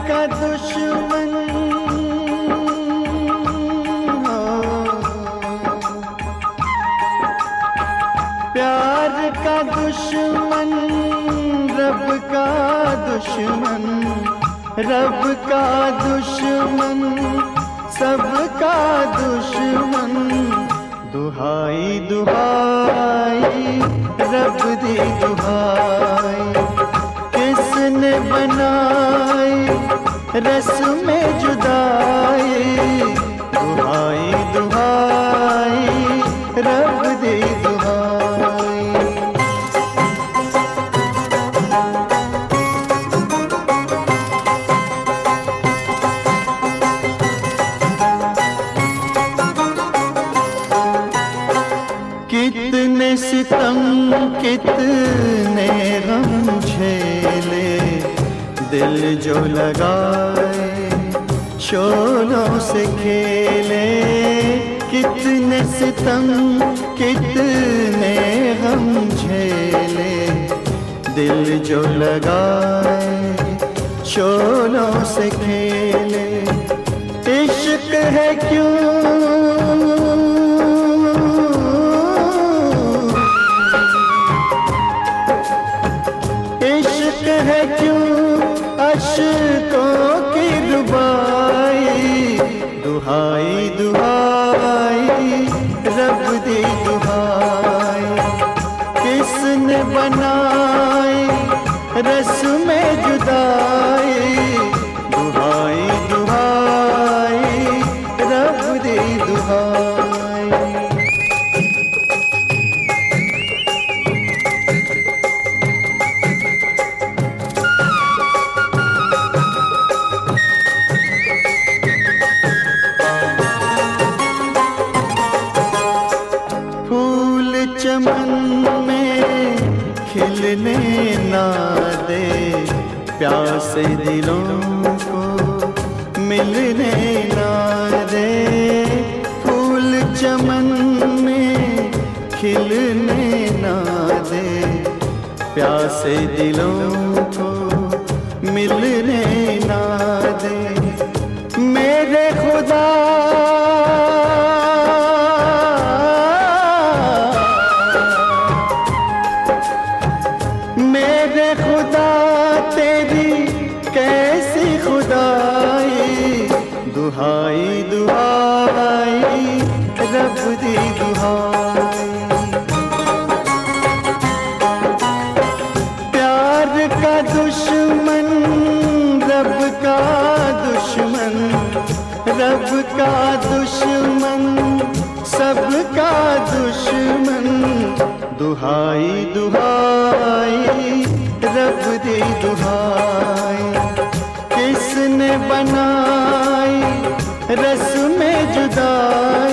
का दुश्मन हो, प्यार का दुश्मन, रब का दुश्मन, रब का दुश्मन, सबका दुश्मन। दुहाई दुहाई रब दी दुहाई, किसने बनाई रस में जुदाई। दुहाई दुहाई रब दी दुहाई। कितने सितम कितने गम झेले, दिल जो लगाए शोलों से खेले। कितने सितम कितने गम झेले, दिल जो लगाए शोलों से खेले। इश्क है क्यों है क्यों अश्कों की रुबाई। दुहाई दुहाई रब दी दुहाई, किसने बनाई रस में जुदाई। दुहाई दुहाई रब दी दुहाई। चमन में खिलने ना दे, प्यासे दिलों को मिलने ना दे। फूल चमन में खिलने ना दे, प्यासे दिलों को मिलने ना दे। मेरे खुदा मेरे खुदा तेरी कैसी खुदाई। दुहाई दुहाई रब दी दुहाई। प्यार का दुश्मन, रब का दुश्मन, रब का दुश्मन, सबका दुश्मन। दुहाई दुहाई रब दी दुहाई, किसने बनाई रस में जुदाई।